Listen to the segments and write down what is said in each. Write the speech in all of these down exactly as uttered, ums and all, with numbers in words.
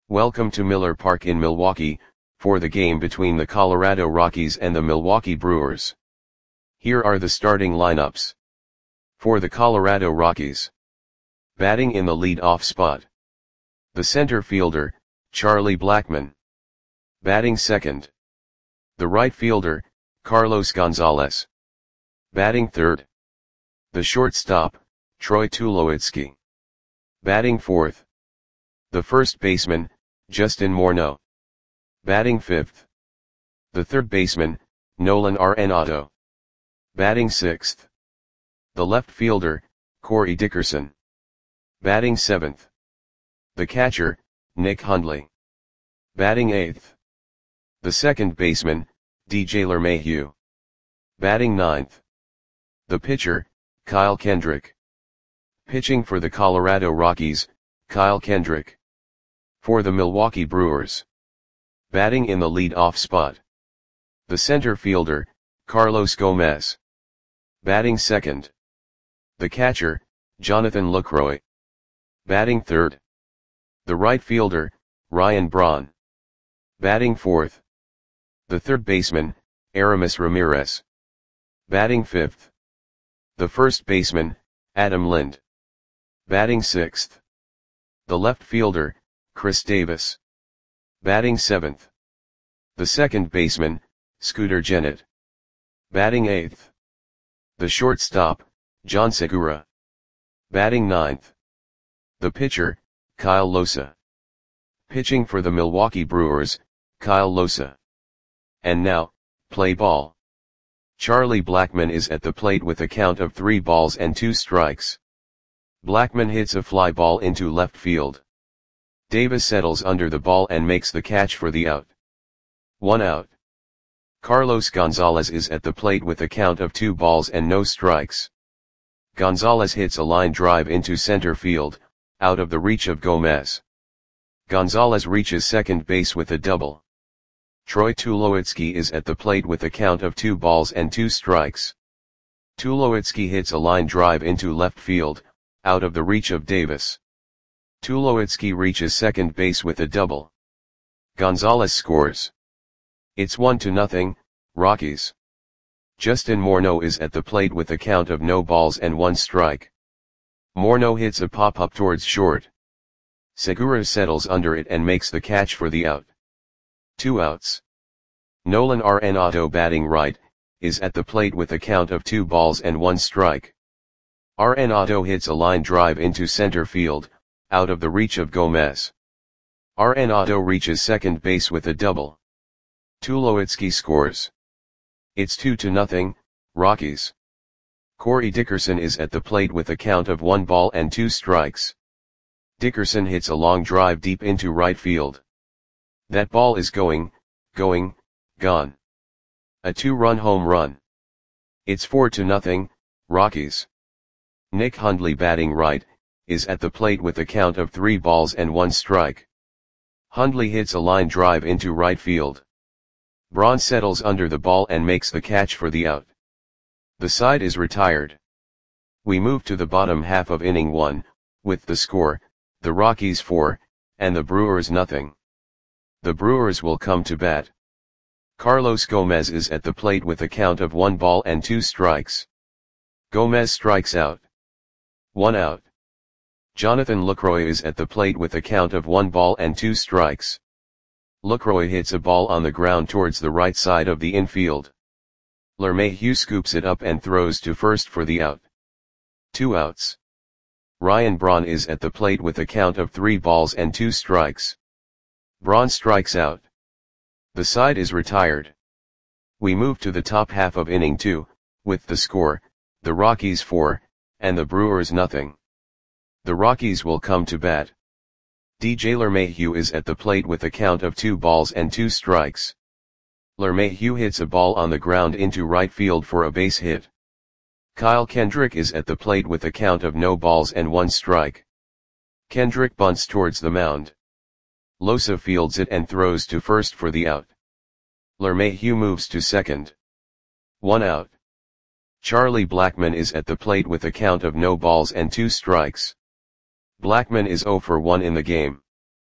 Welcome to Miller Park in Milwaukee, for the game between the Colorado Rockies and the Milwaukee Brewers. Here are the starting lineups. For the Colorado Rockies. Batting in the lead-off spot. The center fielder, Charlie Blackmon. Batting second. The right fielder, Carlos Gonzalez. Batting third. The shortstop, Troy Tulowitzki. Batting fourth. The first baseman, Justin Morneau. Batting fifth. The third baseman, Nolan Arenado. Batting sixth. The left fielder, Corey Dickerson. Batting seventh. The catcher, Nick Hundley. Batting eighth. The second baseman, D J LeMahieu. Batting ninth. The pitcher, Kyle Kendrick. Pitching for the Colorado Rockies, Kyle Kendrick. For the Milwaukee Brewers. Batting in the lead-off spot. The center fielder, Carlos Gomez. Batting second. The catcher, Jonathan Lucroy. Batting third. The right fielder, Ryan Braun. Batting fourth. The third baseman, Aramis Ramirez. Batting fifth. The first baseman, Adam Lind. Batting sixth. The left fielder, Chris Davis. Batting seventh. The second baseman, Scooter Gennett. Batting eighth. The shortstop, John Segura. Batting ninth. The pitcher, Kyle Losa. Pitching for the Milwaukee Brewers, Kyle Losa. And now, play ball. Charlie Blackmon is at the plate with a count of three balls and two strikes. Blackmon hits a fly ball into left field. Davis settles under the ball and makes the catch for the out. One out. Carlos Gonzalez is at the plate with a count of two balls and no strikes. Gonzalez hits a line drive into center field, out of the reach of Gomez. Gonzalez reaches second base with a double. Troy Tulowitzki is at the plate with a count of two balls and two strikes. Tulowitzki hits a line drive into left field, out of the reach of Davis. Tulowitzki reaches second base with a double. Gonzalez scores. It's one to nothing, Rockies. Justin Morneau is at the plate with a count of no balls and one strike. Morneau hits a pop-up towards short. Segura settles under it and makes the catch for the out. Two outs. Nolan Arenado, batting right, is at the plate with a count of two balls and one strike. Arenado hits a line drive into center field, out of the reach of Gomez. Arenado reaches second base with a double. Tulowitzki scores. It's two to nothing, Rockies. Corey Dickerson is at the plate with a count of one ball and two strikes. Dickerson hits a long drive deep into right field. That ball is going, going, gone. A two-run home run. It's four to nothing, Rockies. Nick Hundley, batting right, is at the plate with a count of three balls and one strike. Hundley hits a line drive into right field. Braun settles under the ball and makes the catch for the out. The side is retired. We move to the bottom half of inning one, with the score, the Rockies four, and the Brewers nothing. The Brewers will come to bat. Carlos Gomez is at the plate with a count of one ball and two strikes. Gomez strikes out. One out. Jonathan Lucroy is at the plate with a count of one ball and two strikes. Lucroy hits a ball on the ground towards the right side of the infield. LeMahieu scoops it up and throws to first for the out. Two outs. Ryan Braun is at the plate with a count of three balls and two strikes. Braun strikes out. The side is retired. We move to the top half of inning two, with the score, the Rockies four, and the Brewers nothing. The Rockies will come to bat. D J LeMahieu is at the plate with a count of two balls and two strikes. LeMahieu hits a ball on the ground into right field for a base hit. Kyle Kendrick is at the plate with a count of no balls and one strike. Kendrick bunts towards the mound. Losa fields it and throws to first for the out. LeMahieu moves to second. One out. Charlie Blackmon is at the plate with a count of no balls and two strikes. Blackmon is zero for one in the game.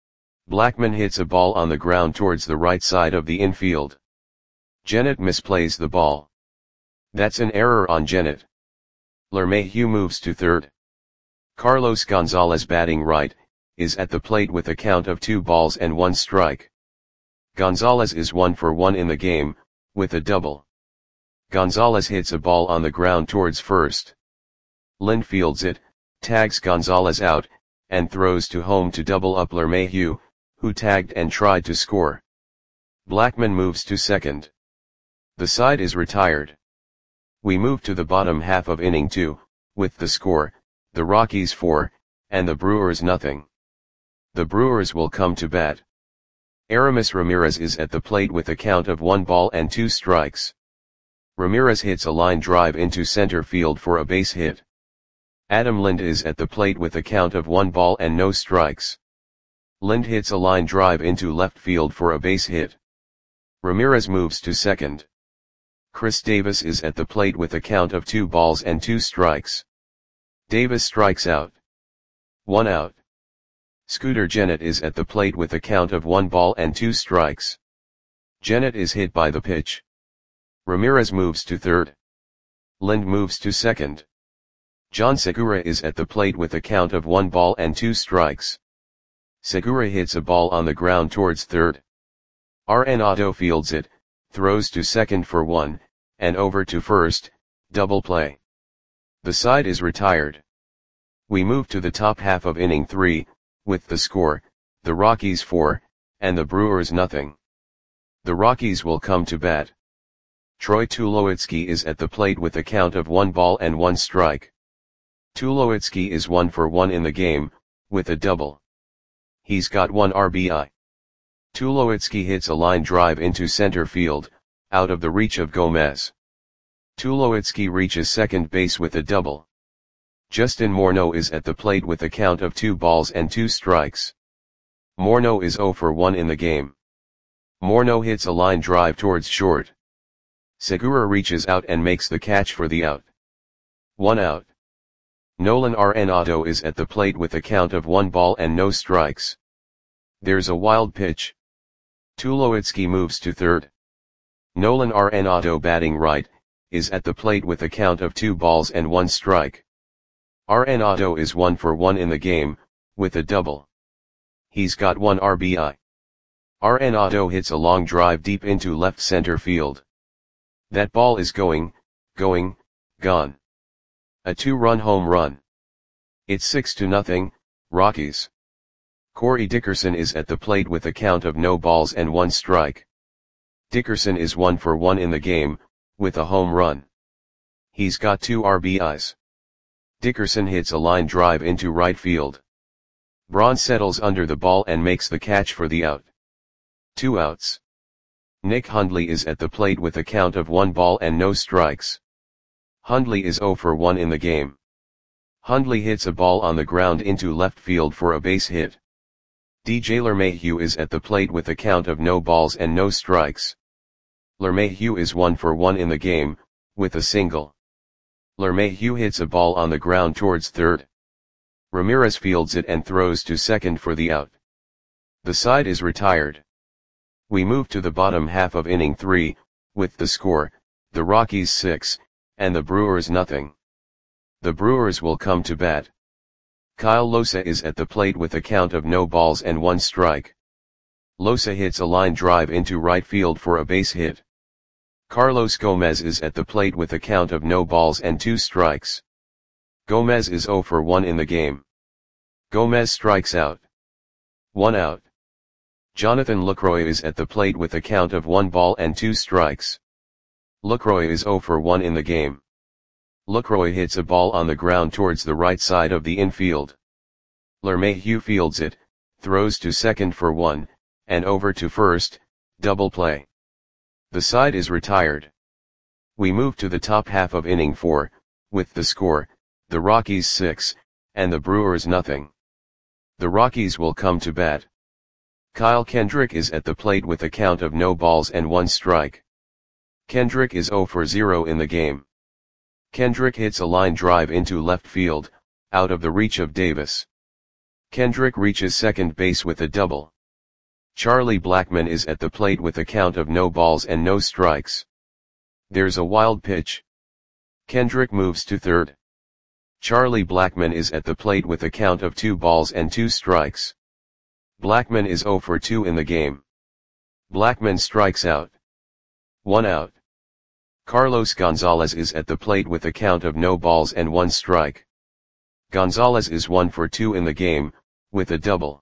Blackman hits a ball on the ground towards the right side of the infield. Jennett misplays the ball. That's an error on Jennett. LeMahieu moves to third. Carlos Gonzalez, batting right, is at the plate with a count of two balls and one strike. Gonzalez is one for one in the game, with a double. Gonzalez hits a ball on the ground towards first. Lind fields it, tags Gonzalez out, and throws to home to double up LeMahieu, who tagged and tried to score. Blackman moves to second. The side is retired. We move to the bottom half of inning two, with the score, the Rockies four, and the Brewers nothing. The Brewers will come to bat. Aramis Ramirez is at the plate with a count of one ball and two strikes. Ramirez hits a line drive into center field for a base hit. Adam Lind is at the plate with a count of one ball and no strikes. Lind hits a line drive into left field for a base hit. Ramirez moves to second. Chris Davis is at the plate with a count of two balls and two strikes. Davis strikes out. One out. Scooter Jennett is at the plate with a count of one ball and two strikes. Jennett is hit by the pitch. Ramirez moves to third. Lind moves to second. John Segura is at the plate with a count of one ball and two strikes. Segura hits a ball on the ground towards third. Arenado fields it, throws to second for one, and over to first, double play. The side is retired. We move to the top half of inning three, with the score, the Rockies four, and the Brewers nothing. The Rockies will come to bat. Troy Tulowitzki is at the plate with a count of one ball and one strike. Tulowitzki is one for one in the game, with a double. He's got one R B I. Tulowitzki hits a line drive into center field, out of the reach of Gomez. Tulowitzki reaches second base with a double. Justin Morneau is at the plate with a count of two balls and two strikes. Morneau is zero for one in the game. Morneau hits a line drive towards short. Segura reaches out and makes the catch for the out. One out. Nolan Arenado is at the plate with a count of one ball and no strikes. There's a wild pitch. Tulowitzki moves to third. Nolan Arenado, batting right, is at the plate with a count of two balls and one strike. Arenado is one for one in the game, with a double. He's got one R B I. Arenado hits a long drive deep into left center field. That ball is going, going, gone. A two-run home run. It's six to nothing, Rockies. Corey Dickerson is at the plate with a count of no balls and one strike. Dickerson is one for one in the game, with a home run. He's got two R B Is. Dickerson hits a line drive into right field. Braun settles under the ball and makes the catch for the out. Two outs. Nick Hundley is at the plate with a count of one ball and no strikes. Hundley is zero for one in the game. Hundley hits a ball on the ground into left field for a base hit. D J LeMahieu is at the plate with a count of no balls and no strikes. LeMahieu is one for one in the game, with a single. LeMahieu hits a ball on the ground towards third. Ramirez fields it and throws to second for the out. The side is retired. We move to the bottom half of inning three, with the score, the Rockies six, and the Brewers nothing. The Brewers will come to bat. Kyle Losa is at the plate with a count of no balls and one strike. Losa hits a line drive into right field for a base hit. Carlos Gomez is at the plate with a count of no balls and two strikes. Gomez is zero for one in the game. Gomez strikes out. One out. Jonathan Lucroy is at the plate with a count of one ball and two strikes. Lucroy is zero for one in the game. Lucroy hits a ball on the ground towards the right side of the infield. LeMahieu fields it, throws to second for one, and over to first, double play. The side is retired. We move to the top half of inning four, with the score, the Rockies six, and the Brewers nothing. The Rockies will come to bat. Kyle Kendrick is at the plate with a count of no balls and one strike. Kendrick is zero for zero in the game. Kendrick hits a line drive into left field, out of the reach of Davis. Kendrick reaches second base with a double. Charlie Blackmon is at the plate with a count of no balls and no strikes. There's a wild pitch. Kendrick moves to third. Charlie Blackmon is at the plate with a count of two balls and two strikes. Blackmon is zero for two in the game. Blackmon strikes out. One out. Carlos Gonzalez is at the plate with a count of no balls and one strike. Gonzalez is one for two in the game, with a double.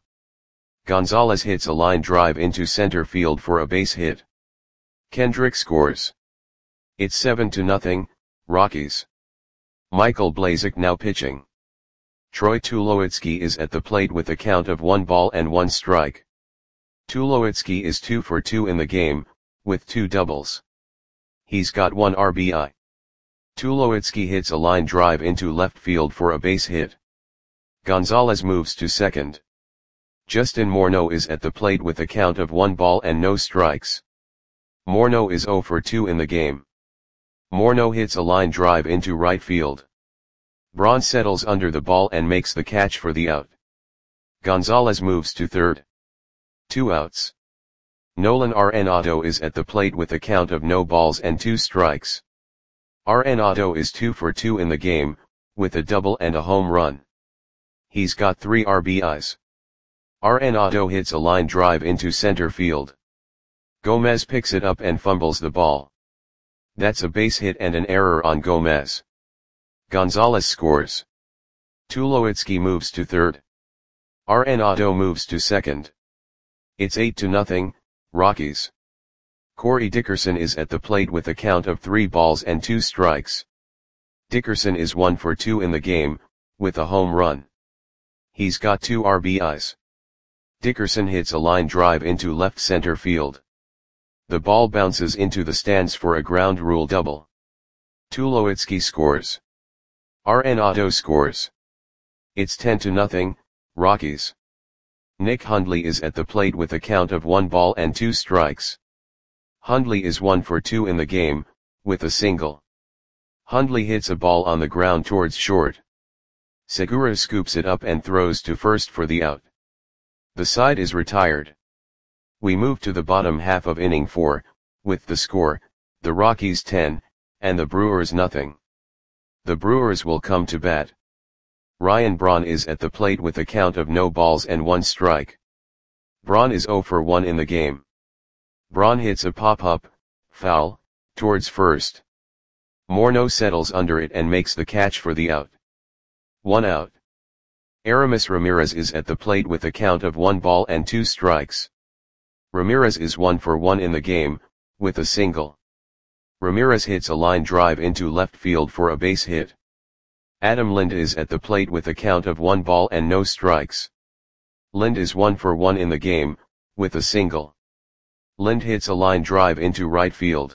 Gonzalez hits a line drive into center field for a base hit. Kendrick scores. It's seven to nothing, Rockies. Michael Blazek now pitching. Troy Tulowitzki is at the plate with a count of one ball and one strike. Tulowitzki is two for two in the game, with two doubles. He's got one R B I. Tulowitzki hits a line drive into left field for a base hit. Gonzalez moves to second. Justin Morneau is at the plate with a count of one ball and no strikes. Morneau is zero for two in the game. Morneau hits a line drive into right field. Braun settles under the ball and makes the catch for the out. Gonzalez moves to third. Two outs. Nolan Arenado is at the plate with a count of no balls and two strikes. Arenado is two for two in the game, with a double and a home run. He's got three R B Is. Arenado hits a line drive into center field. Gomez picks it up and fumbles the ball. That's a base hit and an error on Gomez. Gonzalez scores. Tulowitzki moves to third. Arenado moves to second. It's eight to nothing, Rockies. Corey Dickerson is at the plate with a count of three balls and two strikes. Dickerson is one for two in the game, with a home run. He's got two R B Is. Dickerson hits a line drive into left center field. The ball bounces into the stands for a ground rule double. Tulowitzki scores. Arenado scores. It's ten to nothing, Rockies. Nick Hundley is at the plate with a count of one ball and two strikes. Hundley is one for two in the game, with a single. Hundley hits a ball on the ground towards short. Segura scoops it up and throws to first for the out. The side is retired. We move to the bottom half of inning four, with the score, the Rockies ten, and the Brewers nothing. The Brewers will come to bat. Ryan Braun is at the plate with a count of no balls and one strike. Braun is zero for one in the game. Braun hits a pop-up, foul, towards first. Morneau settles under it and makes the catch for the out. One out. Aramis Ramirez is at the plate with a count of one ball and two strikes. Ramirez is one for one in the game, with a single. Ramirez hits a line drive into left field for a base hit. Adam Lind is at the plate with a count of one ball and no strikes. Lind is one for one in the game, with a single. Lind hits a line drive into right field.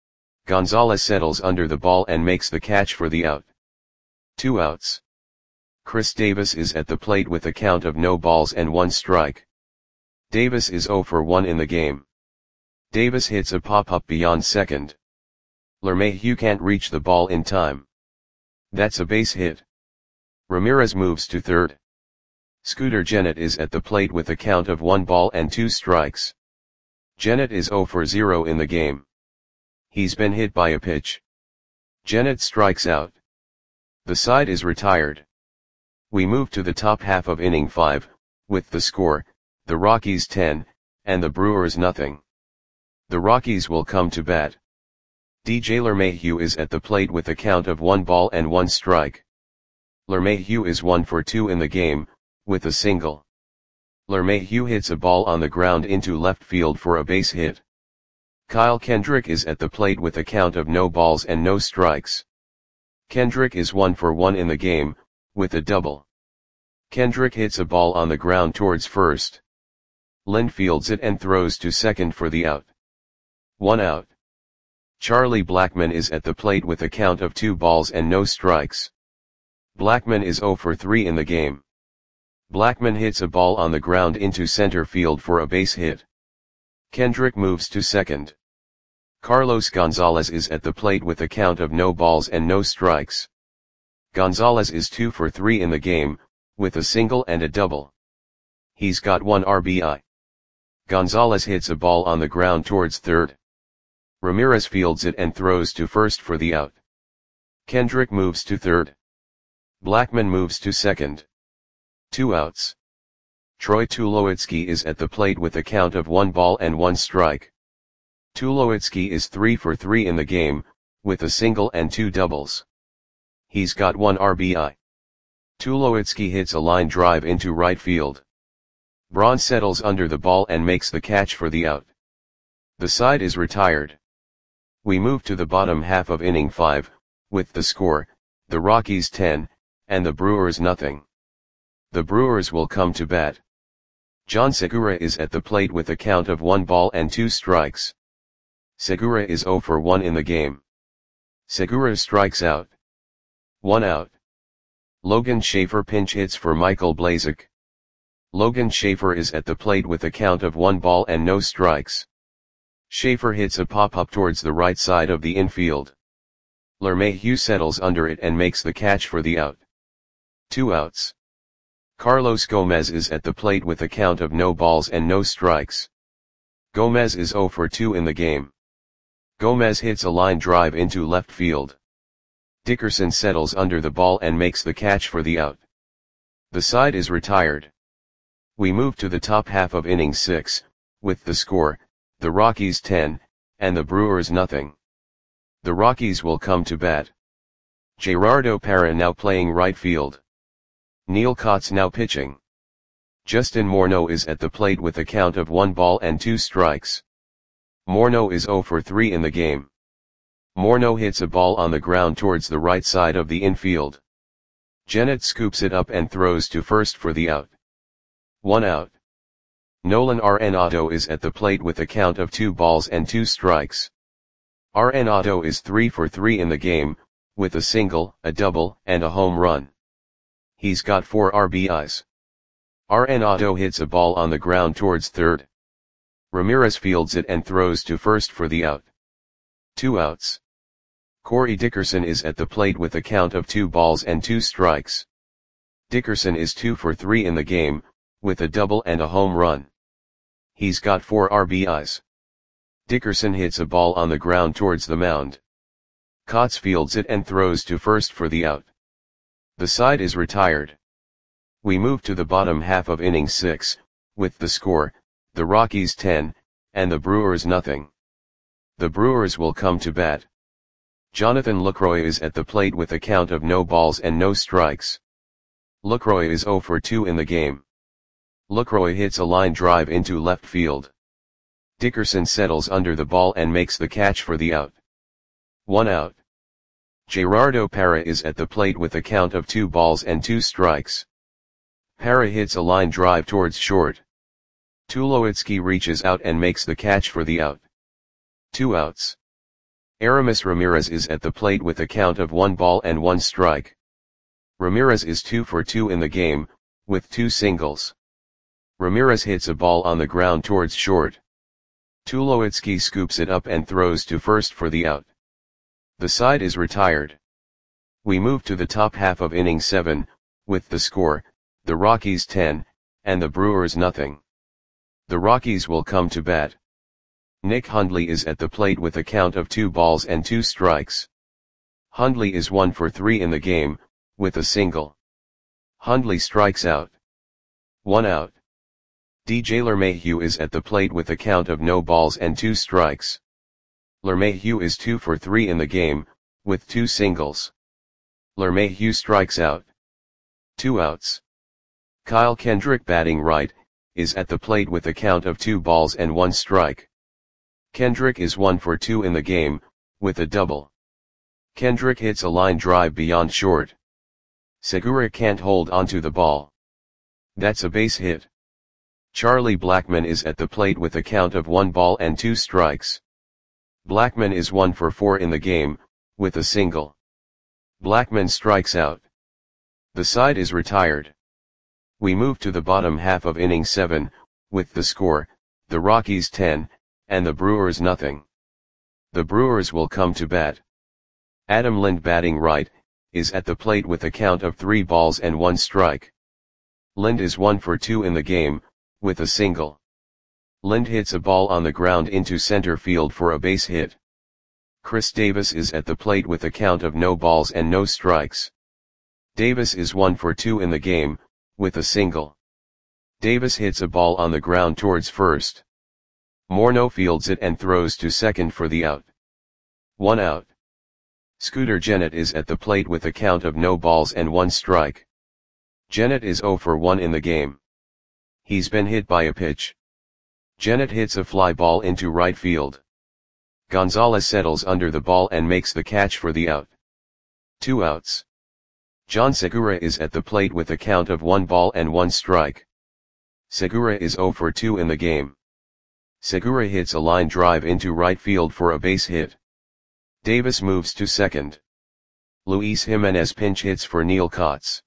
Gonzalez settles under the ball and makes the catch for the out. Two outs. Chris Davis is at the plate with a count of no balls and one strike. Davis is zero for one in the game. Davis hits a pop-up beyond second. LeMahieu can't reach the ball in time. That's a base hit. Ramirez moves to third. Scooter Gennett is at the plate with a count of one ball and two strikes. Gennett is zero for zero in the game. He's been hit by a pitch. Gennett strikes out. The side is retired. We move to the top half of inning five, with the score, the Rockies ten, and the Brewers nothing. The Rockies will come to bat. D J LeMahieu is at the plate with a count of one ball and one strike. LeMahieu is one for two in the game, with a single. LeMahieu hits a ball on the ground into left field for a base hit. Kyle Kendrick is at the plate with a count of no balls and no strikes. Kendrick is one for one in the game, with a double. Kendrick hits a ball on the ground towards first. Lind fields it and throws to second for the out. One out. Charlie Blackmon is at the plate with a count of two balls and no strikes. Blackmon is zero for three in the game. Blackmon hits a ball on the ground into center field for a base hit. Kendrick moves to second. Carlos Gonzalez is at the plate with a count of no balls and no strikes. Gonzalez is two for three in the game, with a single and a double. He's got one R B I. Gonzalez hits a ball on the ground towards third. Ramirez fields it and throws to first for the out. Kendrick moves to third. Blackman moves to second. Two outs. Troy Tulowitzki is at the plate with a count of one ball and one strike. Tulowitzki is three for three in the game, with a single and two doubles. He's got one R B I. Tulowitzki hits a line drive into right field. Braun settles under the ball and makes the catch for the out. The side is retired. We move to the bottom half of inning five, with the score, the Rockies ten, and the Brewers nothing. The Brewers will come to bat. John Segura is at the plate with a count of one ball and two strikes. Segura is zero for one in the game. Segura strikes out. One out. Logan Schaefer pinch hits for Michael Blazek. Logan Schaefer is at the plate with a count of one ball and no strikes. Schaefer hits a pop-up towards the right side of the infield. LeMahieu settles under it and makes the catch for the out. Two outs. Carlos Gomez is at the plate with a count of no balls and no strikes. Gomez is zero for two in the game. Gomez hits a line drive into left field. Dickerson settles under the ball and makes the catch for the out. The side is retired. We move to the top half of inning six, with the score, the Rockies ten, and the Brewers nothing. The Rockies will come to bat. Gerardo Parra now playing right field. Neil Kotz now pitching. Justin Morneau is at the plate with a count of one ball and two strikes. Morneau is zero for three in the game. Morneau hits a ball on the ground towards the right side of the infield. Jennett scoops it up and throws to first for the out. One out. Nolan Arenado is at the plate with a count of two balls and two strikes. Arenado is three for three in the game, with a single, a double, and a home run. He's got four R B Is. Arenado hits a ball on the ground towards third. Ramirez fields it and throws to first for the out. Two outs. Corey Dickerson is at the plate with a count of two balls and two strikes. Dickerson is two for three in the game, with a double and a home run. He's got four R B Is. Dickerson hits a ball on the ground towards the mound. Kotz fields it and throws to first for the out. The side is retired. We move to the bottom half of inning six, with the score, the Rockies ten, and the Brewers nothing. The Brewers will come to bat. Jonathan Lucroy is at the plate with a count of no balls and no strikes. Lucroy is zero for two in the game. Lucroy hits a line drive into left field. Dickerson settles under the ball and makes the catch for the out. One out. Gerardo Parra is at the plate with a count of two balls and two strikes. Parra hits a line drive towards short. Tulowitzki reaches out and makes the catch for the out. Two outs. Aramis Ramirez is at the plate with a count of one ball and one strike. Ramirez is two for two in the game, with two singles. Ramirez hits a ball on the ground towards short. Tulowitzki scoops it up and throws to first for the out. The side is retired. We move to the top half of inning seven, with the score, the Rockies ten, and the Brewers nothing. The Rockies will come to bat. Nick Hundley is at the plate with a count of two balls and two strikes. Hundley is one for three in the game, with a single. Hundley strikes out. One out. D J LeMahieu is at the plate with a count of no balls and two strikes. LeMahieu is two for three in the game, with two singles. LeMahieu strikes out. Two outs. Kyle Kendrick batting right, is at the plate with a count of two balls and one strike. Kendrick is one for two in the game, with a double. Kendrick hits a line drive beyond short. Segura can't hold onto the ball. That's a base hit. Charlie Blackmon is at the plate with a count of one ball and two strikes. Blackmon is one for four in the game, with a single. Blackmon strikes out. The side is retired. We move to the bottom half of inning seven, with the score, the Rockies ten, and the Brewers nothing. The Brewers will come to bat. Adam Lind batting right, is at the plate with a count of three balls and one strike. Lind is one for two in the game, with a single. Lind hits a ball on the ground into center field for a base hit. Chris Davis is at the plate with a count of no balls and no strikes. Davis is one for two in the game, with a single. Davis hits a ball on the ground towards first. Morneau fields it and throws to second for the out. One out. Scooter Gennett is at the plate with a count of no balls and one strike. Gennett is zero for one in the game. He's been hit by a pitch. Gennett hits a fly ball into right field. Gonzalez settles under the ball and makes the catch for the out. Two outs. John Segura is at the plate with a count of one ball and one strike. Segura is zero for two in the game. Segura hits a line drive into right field for a base hit. Davis moves to second. Luis Jimenez pinch hits for Neil Kotz.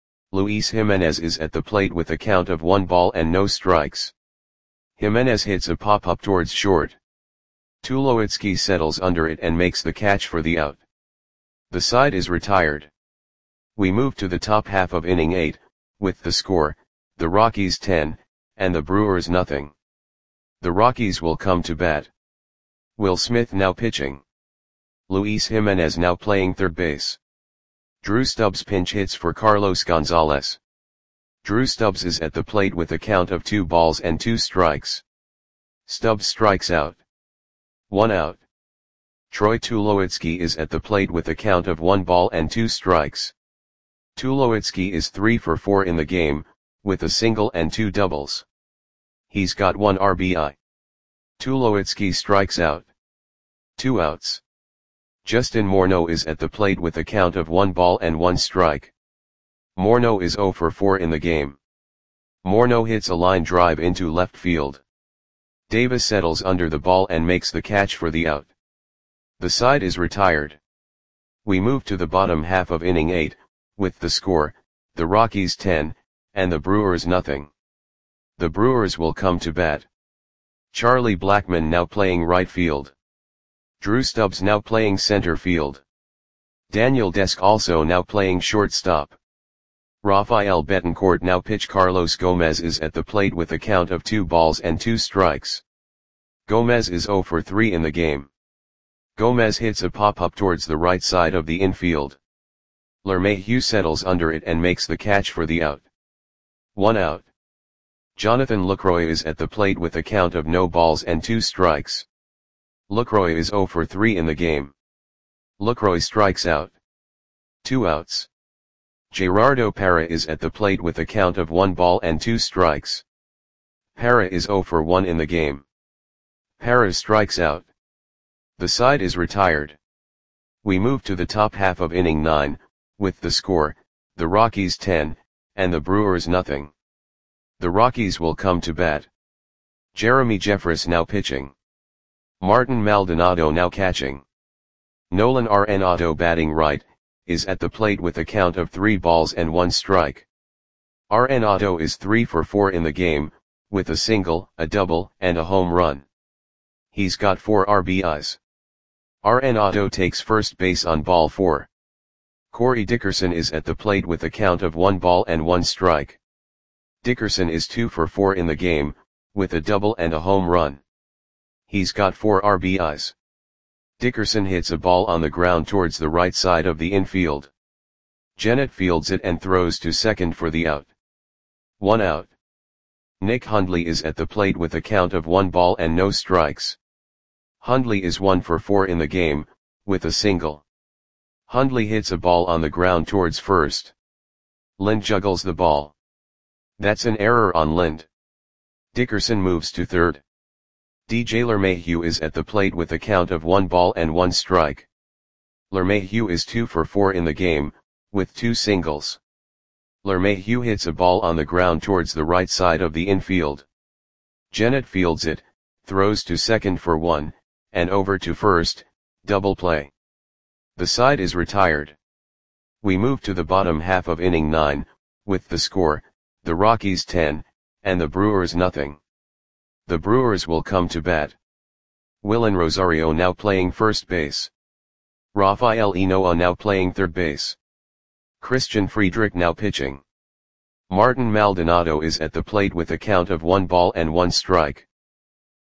Luis Jimenez is at the plate with a count of one ball and no strikes. Jimenez hits a pop-up towards short. Tulowitzki settles under it and makes the catch for the out. The side is retired. We move to the top half of inning eight, with the score, the Rockies ten, and the Brewers nothing. The Rockies will come to bat. Will Smith now pitching. Luis Jimenez now playing third base. Drew Stubbs pinch hits for Carlos Gonzalez. Drew Stubbs is at the plate with a count of two balls and two strikes. Stubbs strikes out. One out. Troy Tulowitzki is at the plate with a count of one ball and two strikes. Tulowitzki is three for four in the game, with a single and two doubles. He's got one R B I. Tulowitzki strikes out. Two outs. Justin Morneau is at the plate with a count of one ball and one strike. Morneau is zero for four in the game. Morneau hits a line drive into left field. Davis settles under the ball and makes the catch for the out. The side is retired. We move to the bottom half of inning eight, with the score, the Rockies ten, and the Brewers nothing. The Brewers will come to bat. Charlie Blackmon now playing right field. Drew Stubbs now playing center field. Daniel Desk also now playing shortstop. Rafael Betancourt now pitch. Carlos Gomez is at the plate with a count of two balls and two strikes. Gomez is zero for three in the game. Gomez hits a pop-up towards the right side of the infield. LeMahieu settles under it and makes the catch for the out. One out. Jonathan Lucroy is at the plate with a count of no balls and two strikes. Lucroy is zero for three in the game. Lucroy strikes out. Two outs. Gerardo Parra is at the plate with a count of one ball and two strikes. Parra is zero for one in the game. Parra strikes out. The side is retired. We move to the top half of inning nine, with the score, the Rockies ten, and the Brewers nothing. The Rockies will come to bat. Jeremy Jeffress now pitching. Martin Maldonado now catching. Nolan Arenado batting right, is at the plate with a count of three balls and one strike. Arenado is three for four in the game, with a single, a double, and a home run. He's got four R B Is. Arenado takes first base on ball four. Corey Dickerson is at the plate with a count of one ball and one strike. Dickerson is two for four in the game, with a double and a home run. He's got four R B Is. Dickerson hits a ball on the ground towards the right side of the infield. Gennett fields it and throws to second for the out. One out. Nick Hundley is at the plate with a count of one ball and no strikes. Hundley is one for four in the game, with a single. Hundley hits a ball on the ground towards first. Lind juggles the ball. That's an error on Lind. Dickerson moves to third. D J LeMahieu is at the plate with a count of one ball and one strike. LeMahieu is two for four in the game, with two singles. LeMahieu hits a ball on the ground towards the right side of the infield. Gennett fields it, throws to second for one, and over to first, double play. The side is retired. We move to the bottom half of inning nine, with the score, the Rockies ten, and the Brewers nothing. The Brewers will come to bat. Willen Rosario now playing first base. Rafael Enoa now playing third base. Christian Friedrich now pitching. Martin Maldonado is at the plate with a count of one ball and one strike.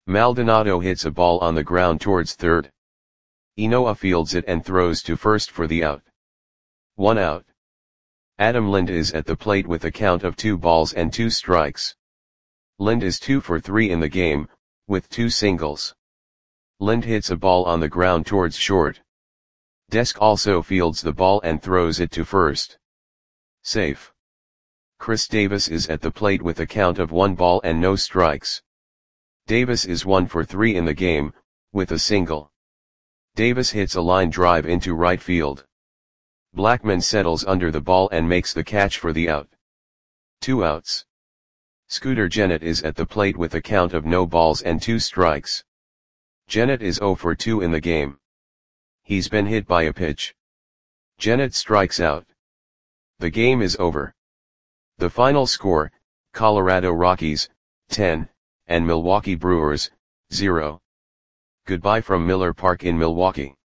Maldonado hits a ball on the ground towards third. Enoa fields it and throws to first for the out. One out. Adam Lind is at the plate with a count of two balls and two strikes. Lind is two for three in the game, with two singles. Lind hits a ball on the ground towards short. Desk also fields the ball and throws it to first. Safe. Chris Davis is at the plate with a count of one ball and no strikes. Davis is one for three in the game, with a single. Davis hits a line drive into right field. Blackman settles under the ball and makes the catch for the out. Two outs. Scooter Gennett is at the plate with a count of no balls and two strikes. Gennett is zero for two in the game. He's been hit by a pitch. Gennett strikes out. The game is over. The final score, Colorado Rockies, ten, and Milwaukee Brewers, zero. Goodbye from Miller Park in Milwaukee.